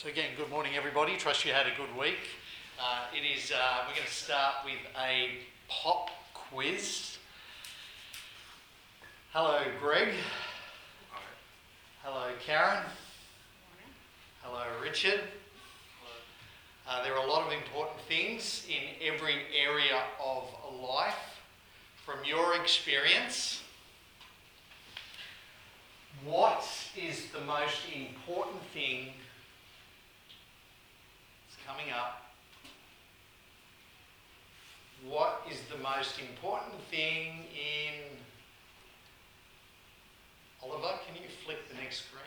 So again, good morning everybody. Trust you had a good week. We're going to start with a pop quiz. Hello Greg. Hi. Hello Karen. Hello Richard. Hello. There are a lot of important things in every area of life. From your experience, what is the most important thing? It's coming up. What is the most important thing in... Oliver, can you flick the next screen?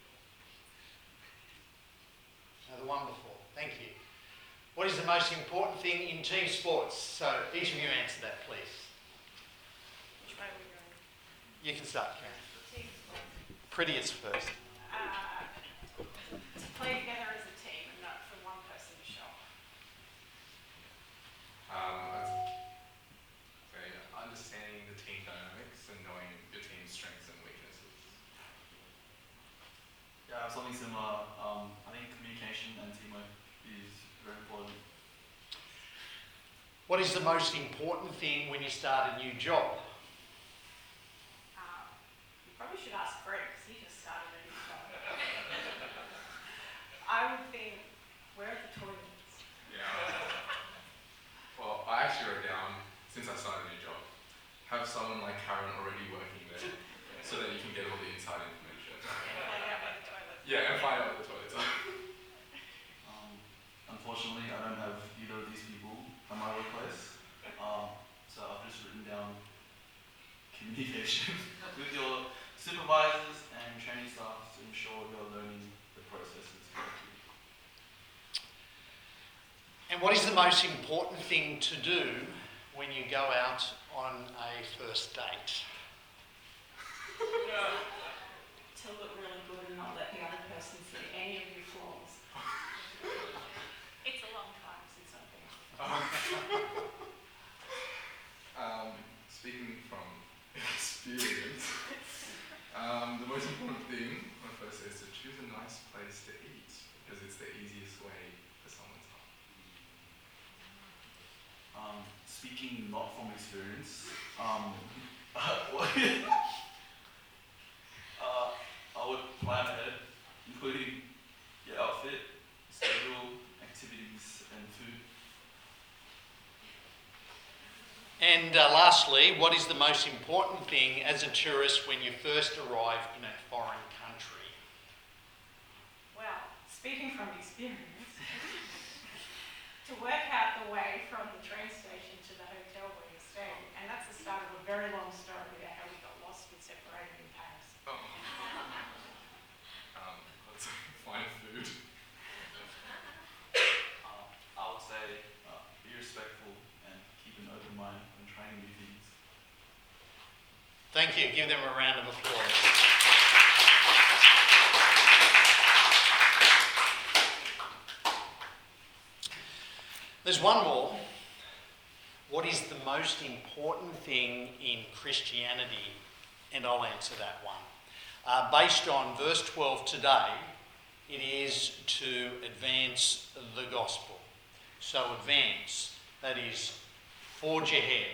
No, the one before. Thank you. What is the most important thing in team sports? So each of you answer that, please. Which way are we going? You can start, Karen. Team sport. Prettiest first. To play together as a team and not for one person to show off. Understanding the team dynamics and knowing your team's strengths and weaknesses. Yeah, something similar. I think communication and teamwork is very important. What is the most important thing when you start a new job? You probably should ask Greg because he just started a new job. I would think, where are the toilets? Yeah. Well, I actually wrote down, since I started a new job, have someone like Karen already working there so that you can get all the inside information. Find out where the toilets are. Yeah, and find out what the toilets are. Unfortunately, I don't have either of these people at my workplace. So I've just written down communication with your supervisors and training staff to ensure you're learning the processes correctly. And what is the most important thing to do when you go out on a first date? To look really good and not let the other person see any of your flaws. It's a long time since I've been. Speaking from experience, the most important thing on the first day is to choose a nice place to eat because it's the easiest way for someone's heart. Speaking not from experience, I would plan ahead, including your outfit, schedule, activities, and food. And lastly, what is the most important thing as a tourist when you first arrive in a foreign country? Well, speaking from experience, to work out the way from the train station to the hotel where you're staying, and that's the start of a very long story about how we got lost and separated in Paris. Let's find food. I would say be respectful and keep an open mind when trying new things. Thank you. Give them a round of applause. There's one more. What is the most important thing in Christianity? And I'll answer that one. Based on verse 12 today, it is to advance the gospel. So advance, that is, forge ahead,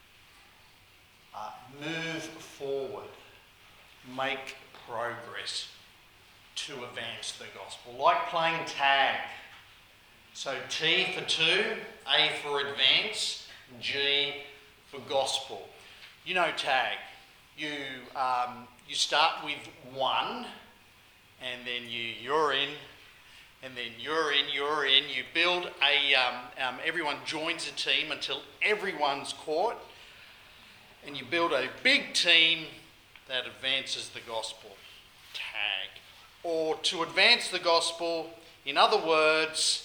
move forward, make progress to advance the gospel. Like playing tag. So T for two, A for advance, G for gospel. You know tag. You start with one, and then you're in, and then you're in. You build everyone joins a team until everyone's caught, and you build a big team that advances the gospel. Tag. Or to advance the gospel, in other words,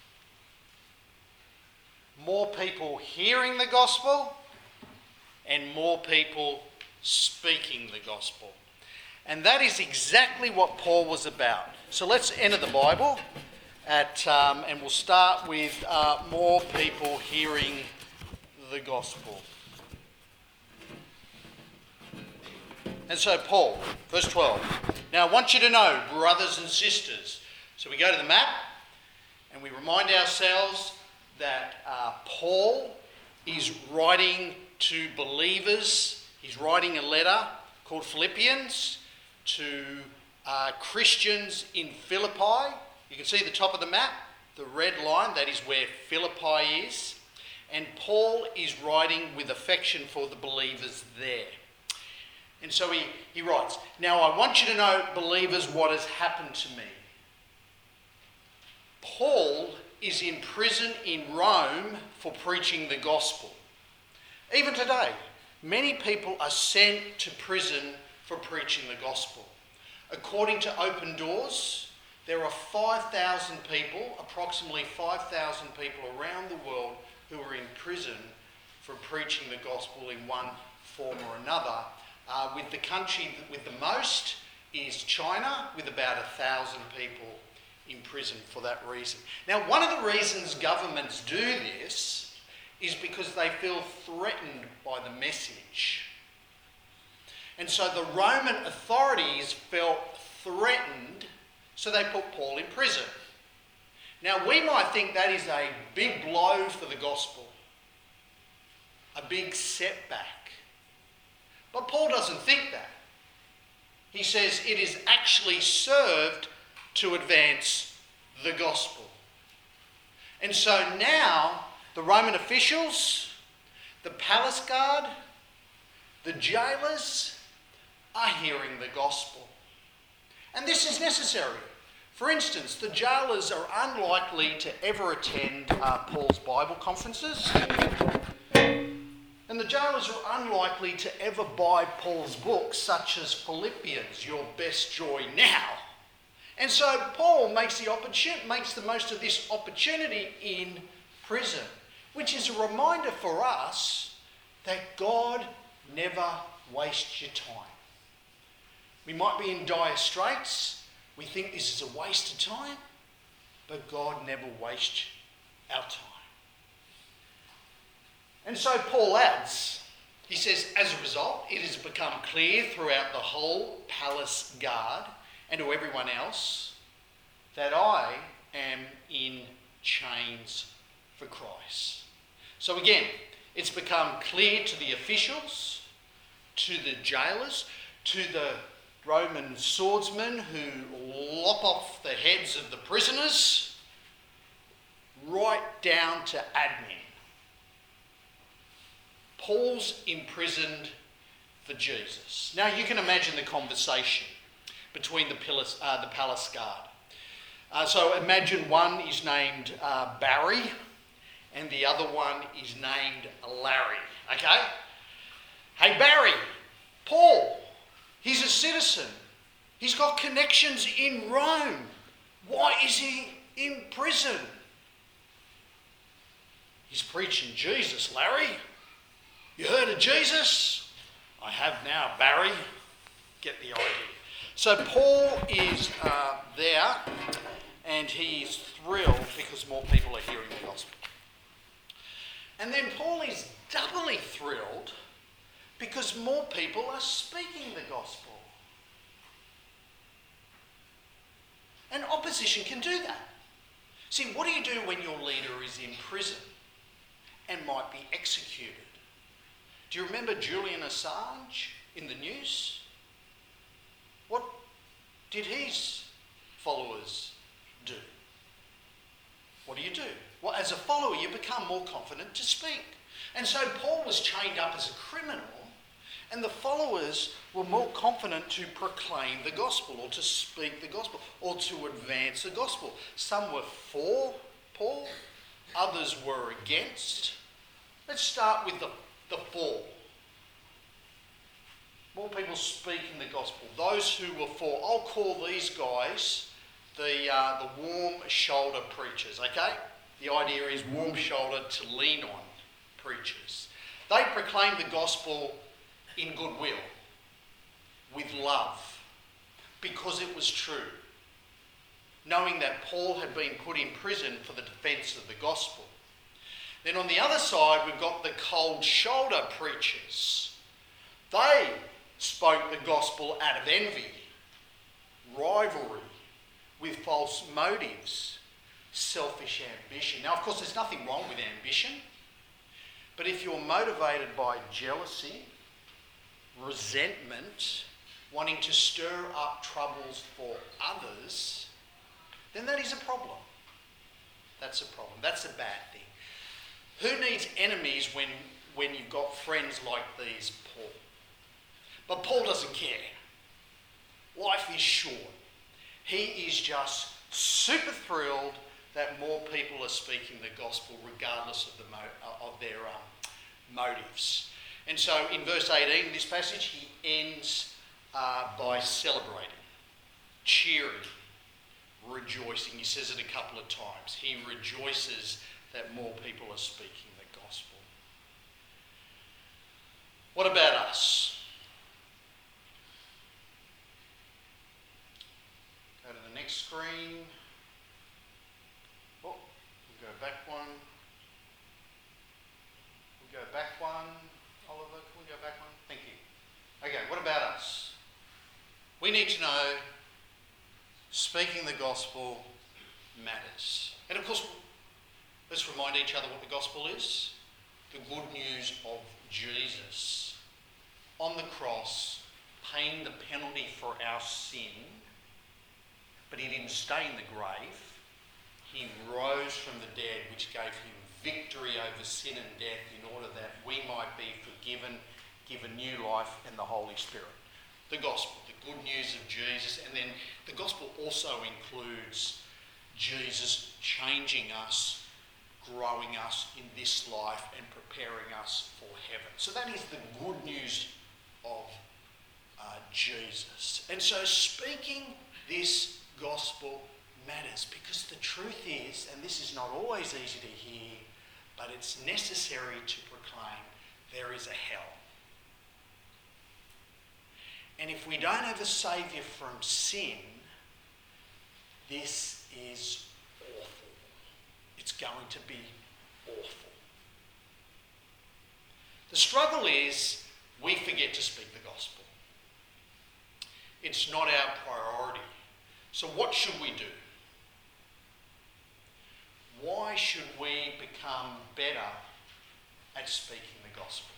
more people hearing the gospel and more people speaking the gospel. And that is exactly what Paul was about. So let's enter the Bible and we'll start with more people hearing the gospel. And so Paul, verse 12. Now I want you to know, brothers and sisters, So we go to the map and we remind ourselves that Paul is writing to believers. He's writing a letter called Philippians to Christians in Philippi. You can see the top of the map, the red line, that is where Philippi is. And Paul is writing with affection for the believers there. And so he writes, "Now I want you to know, believers, what has happened to me. Paul is in prison in Rome for preaching the gospel. Even today, many people are sent to prison for preaching the gospel. According to Open Doors, there are 5,000 people, approximately 5,000 people around the world who are in prison for preaching the gospel in one form or another. With the country with the most is China, with about 1,000 people in prison for that reason. Now, one of the reasons governments do this is because they feel threatened by the message. And so the Roman authorities felt threatened, so they put Paul in prison. Now, we might think that is a big blow for the gospel, a big setback. But Paul doesn't think that. He says it is actually served to advance the gospel. And so now the Roman officials, the palace guard, the jailers are hearing the gospel. And this is necessary. For instance, the jailers are unlikely to ever attend Paul's Bible conferences. And the jailers are unlikely to ever buy Paul's books, such as Philippians, Your Best Joy Now. And so Paul makes the most of this opportunity in prison, which is a reminder for us that God never wastes your time. We might be in dire straits. We think this is a waste of time, but God never wastes our time. And so Paul adds, he says, as a result, it has become clear throughout the whole palace guard and to everyone else that I am in chains for Christ. So again, it's become clear to the officials, to the jailers, to the Roman swordsmen who lop off the heads of the prisoners, right down to admin. Paul's imprisoned for Jesus. Now you can imagine the conversation between the palace guard. So imagine one is named Barry and the other one is named Larry. Okay? Hey Barry, Paul, he's a citizen. He's got connections in Rome. Why is he in prison? He's preaching Jesus, Larry. You heard of Jesus? I have now, Barry. Get the idea. So Paul is there and he's thrilled because more people are hearing the gospel. And then Paul is doubly thrilled because more people are speaking the gospel. And opposition can do that. See, what do you do when your leader is in prison and might be executed? Do you remember Julian Assange in the news? What did his followers do? What do? Well, as a follower, you become more confident to speak. And so Paul was chained up as a criminal, and the followers were more confident to proclaim the gospel or to speak the gospel or to advance the gospel. Some were for Paul, others were against. Let's start with the for. More people speaking the gospel. Those who were for, I'll call these guys the warm shoulder preachers, okay? The idea is warm shoulder to lean on preachers. They proclaimed the gospel in goodwill, with love, because it was true, knowing that Paul had been put in prison for the defence of the gospel. Then on the other side, we've got the cold shoulder preachers. They spoke the gospel out of envy, rivalry, with false false motives, selfish ambition. Now, of course, there's nothing wrong with ambition, but if you're motivated by jealousy, resentment, wanting to stir up troubles for others, then that is a problem. That's a problem. That's a bad thing. Who needs enemies when you've got friends like these, Paul? But Paul doesn't care. Life is short. He is just super thrilled that more people are speaking the gospel regardless of their motives. And so in verse 18, this passage, he ends by celebrating, cheering, rejoicing. He says it a couple of times. He rejoices that more people are speaking the gospel. What about us? Go to the next screen. Oh, we'll go back one. We'll go back one. Oliver, can we go back one? Thank you. Okay, what about us? We need to know speaking the gospel matters. And of course, let's remind each other what the gospel is. The good news of Jesus on the cross, paying the penalty for our sin, but he didn't stay in the grave. He rose from the dead, which gave him victory over sin and death in order that we might be forgiven, given new life in the Holy Spirit. The gospel, the good news of Jesus, and then the gospel also includes Jesus changing us, growing us in this life and preparing us for heaven. So that is the good news of Jesus. And so speaking this gospel matters because the truth is, and this is not always easy to hear, but it's necessary to proclaim, there is a hell. And if we don't have a saviour from sin, this is awful. It's going to be awful. The struggle is we forget to speak the gospel. It's not our priority. So what should we do? Why should we become better at speaking the gospel?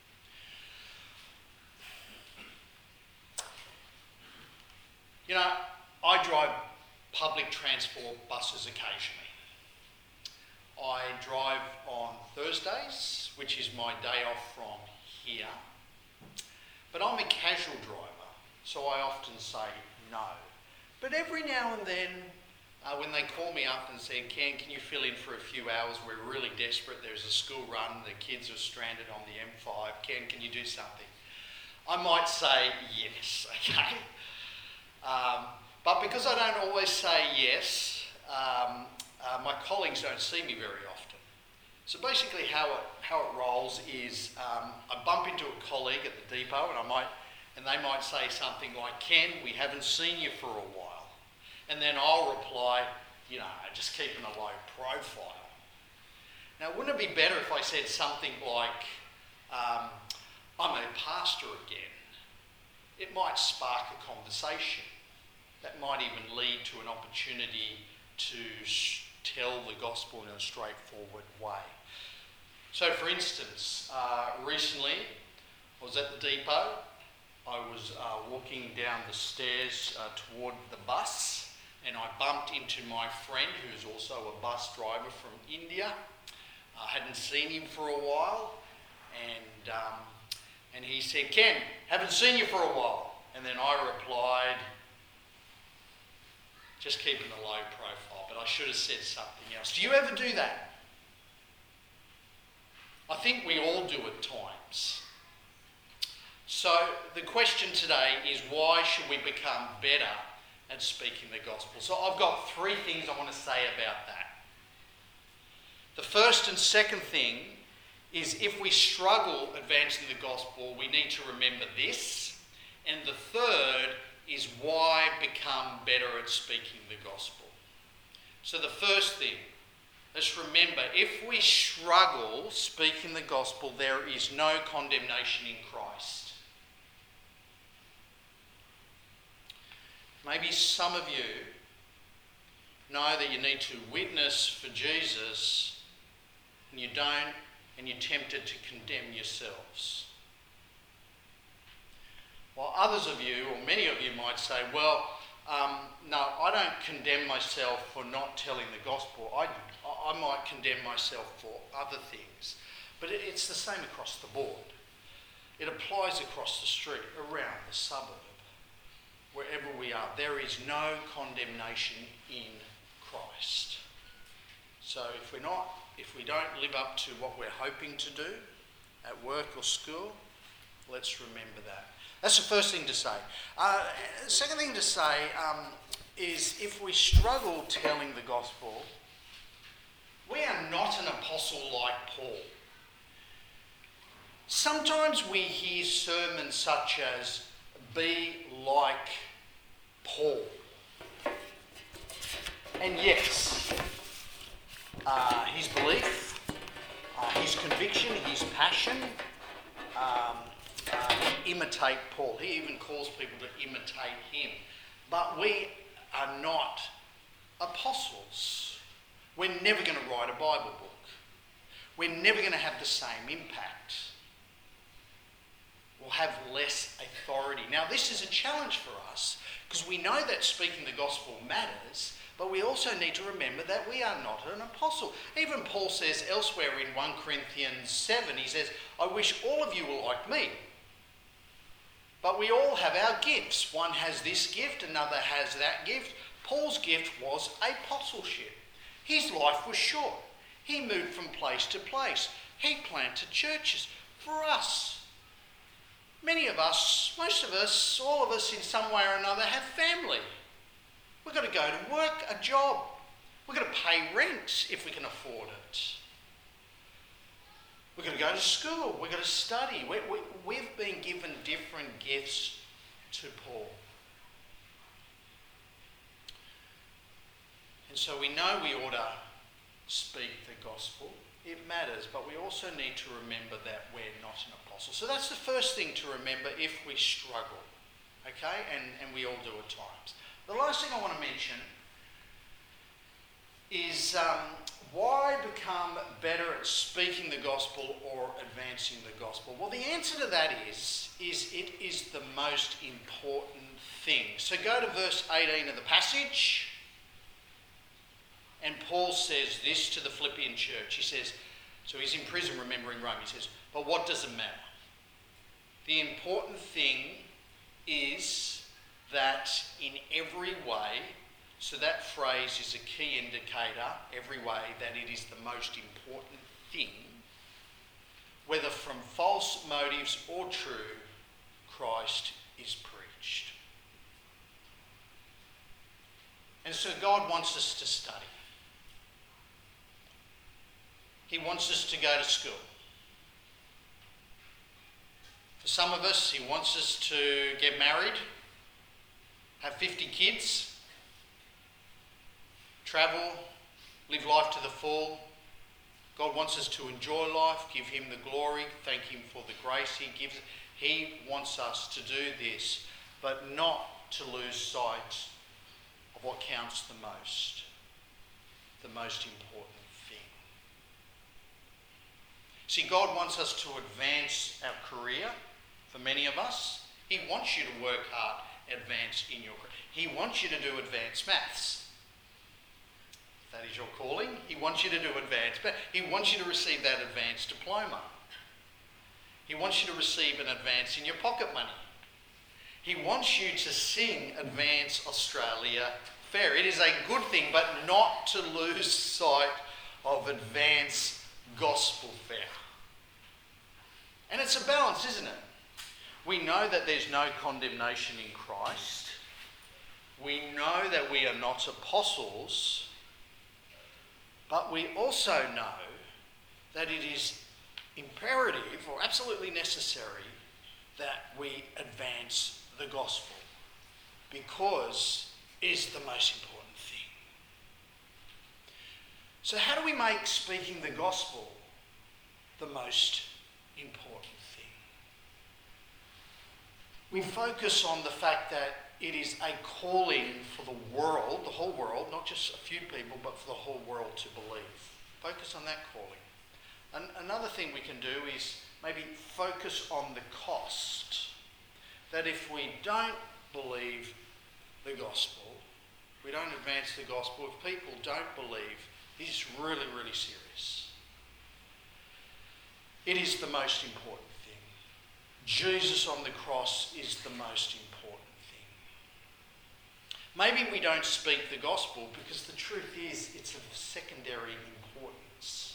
You know, I drive public transport buses occasionally. I drive on Thursdays, which is my day off from here. But I'm a casual driver, so I often say no. But every now and then, when they call me up and say, Ken, can you fill in for a few hours? We're really desperate. There's a school run. The kids are stranded on the M5. Ken, can you do something? I might say yes, okay? But because I don't always say yes, my colleagues don't see me very often. So basically how it rolls is I bump into a colleague at the depot and they might say something like, Ken, we haven't seen you for a while. And then I'll reply, just keeping a low profile. Now, wouldn't it be better if I said something like, I'm a pastor again? It might spark a conversation. That might even lead to an opportunity to tell the gospel in a straightforward way. So, for instance, recently I was at the depot. I was walking down the stairs toward the bus, and I bumped into my friend, who's also a bus driver from India. I hadn't seen him for a while, and he said, Ken, haven't seen you for a while. And then I replied, just keeping a low profile, but I should have said something else. Do you ever do that? I think we all do at times. So the question today is, why should we become better at speaking the gospel? So I've got three things I want to say about that. The first and second thing is, if we struggle advancing the gospel, we need to remember this. And the third is, why become better at speaking the gospel? So the first thing, let's remember, if we struggle speaking the gospel, there is no condemnation in Christ. Maybe some of you know that you need to witness for Jesus and you don't, and you're tempted to condemn yourselves. While others of you, or many of you might say, well, no, I don't condemn myself for not telling the gospel. I might condemn myself for other things. But it's the same across the board. It applies across the street, around the suburb, wherever we are. There is no condemnation in Christ. So if we don't live up to what we're hoping to do at work or school, let's remember that. That's the first thing to say. The second thing to say is if we struggle telling the gospel, we are not an apostle like Paul. Sometimes we hear sermons such as, be like Paul. And yes, his belief, his conviction, his passion, imitate Paul. He even calls people to imitate him. But we are not apostles. We're never going to write a Bible book. We're never going to have the same impact. We'll have less authority. Now, this is a challenge for us because we know that speaking the gospel matters, but we also need to remember that we are not an apostle. Even Paul says elsewhere in 1 Corinthians 7, he says, I wish all of you were like me. But we all have our gifts. One has this gift, another has that gift. Paul's gift was apostleship. His life was short. He moved from place to place. He planted churches. For us, many of us, most of us, all of us in some way or another have family. We've got to go to work, a job. We've got to pay rent if we can afford it. We've got to go to school. We've got to study. We've been given different gifts to Paul. And so we know we ought to speak the gospel. It matters, but we also need to remember that we're not an apostle. So that's the first thing to remember if we struggle, okay? And we all do at times. The last thing I want to mention is why become better at speaking the gospel or advancing the gospel? Well, the answer to that is it is the most important thing. So go to verse 18 of the passage. And Paul says this to the Philippian church. He says, so he's in prison remembering Rome. He says, but what does it matter? The important thing is that in every way, so that phrase is a key indicator, every way, that it is the most important thing, whether from false motives or true, Christ is preached. And so God wants us to study. He wants us to go to school. For some of us, he wants us to get married, have 50 kids, travel, live life to the full. God wants us to enjoy life, give him the glory, thank him for the grace he gives. He wants us to do this, but not to lose sight of what counts the most important thing. See, God wants us to advance our career. For many of us, he wants you to work hard, advance in your career. He wants you to do advanced maths. If that is your calling, he wants you to do advanced maths. He wants you to receive that advanced diploma. He wants you to receive an advance in your pocket money. He wants you to sing Advance Australia Fair. It is a good thing, but not to lose sight of Advance Gospel Fair. And it's a balance, isn't it? We know that there's no condemnation in Christ. We know that we are not apostles, but we also know that it is imperative or absolutely necessary that we advance the gospel because it is the most important thing. So how do we make speaking the gospel the most important thing? We focus on the fact that it is a calling for the world, the whole world, not just a few people, but for the whole world to believe. Focus on that calling. And another thing we can do is maybe focus on the cost. That if we don't believe the gospel, we don't advance the gospel, if people don't believe, it's really, really serious. It is the most important thing. Jesus on the cross is the most important thing. Maybe we don't speak the gospel because the truth is it's of secondary importance.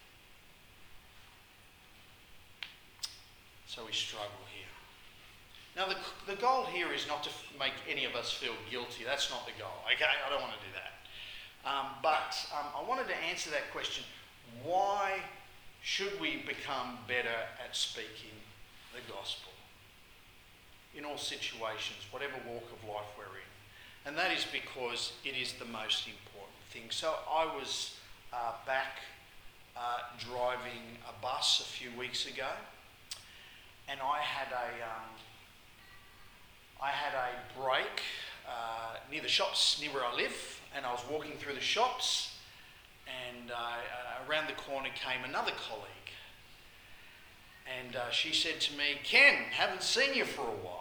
So we struggle here. Now the goal here is not to make any of us feel guilty. That's not the goal. Okay, I don't want to do that. But I wanted to answer that question. Why should we become better at speaking the gospel? In all situations, whatever walk of life we're in. And that is because it is the most important thing. So I was back driving a bus a few weeks ago, and I had a break near the shops near where I live, and I was walking through the shops, and around the corner came another colleague, and she said to me, "Ken, haven't seen you for a while."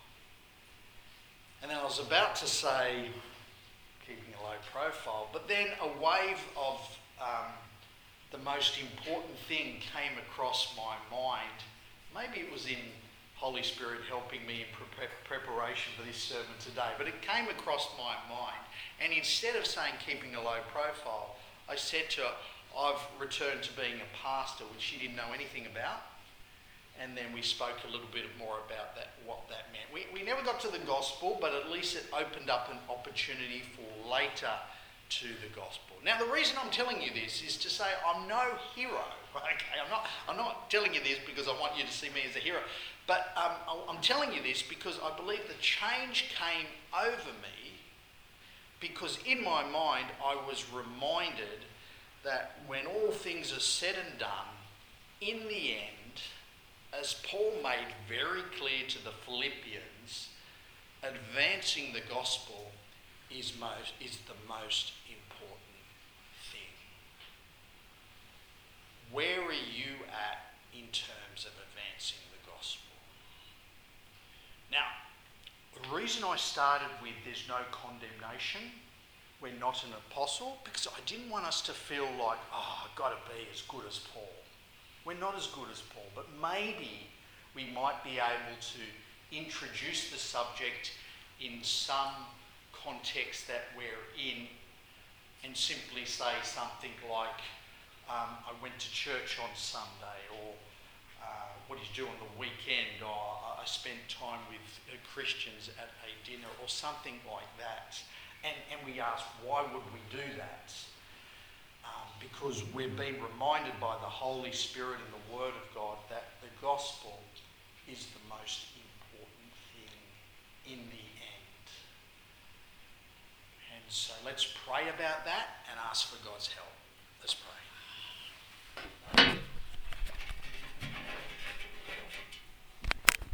And then I was about to say, keeping a low profile, but then a wave of the most important thing came across my mind. Maybe it was in Holy Spirit helping me in preparation for this sermon today, but it came across my mind. And instead of saying keeping a low profile, I said to her, "I've returned to being a pastor," which she didn't know anything about. And then we spoke a little bit more about that, what that meant. We never got to the gospel, but at least it opened up an opportunity for later to the gospel. Now, the reason I'm telling you this is to say I'm no hero. Okay, I'm not telling you this because I want you to see me as a hero, but I'm telling you this because I believe the change came over me because in my mind I was reminded that when all things are said and done, in the end, as Paul made very clear to the Philippians, advancing the gospel is the most important thing. Where are you at in terms of advancing the gospel? Now, the reason I started with "there's no condemnation, we're not an apostle," because I didn't want us to feel like, I've got to be as good as Paul. We're not as good as Paul, but maybe we might be able to introduce the subject in some context that we're in and simply say something like, I went to church on Sunday, or what did you do on the weekend, or I spent time with Christians at a dinner, or something like that. And we ask, why would we do that? Because we're being reminded by the Holy Spirit and the Word of God that the gospel is the most important thing in the end. And so let's pray about that and ask for God's help. Let's pray.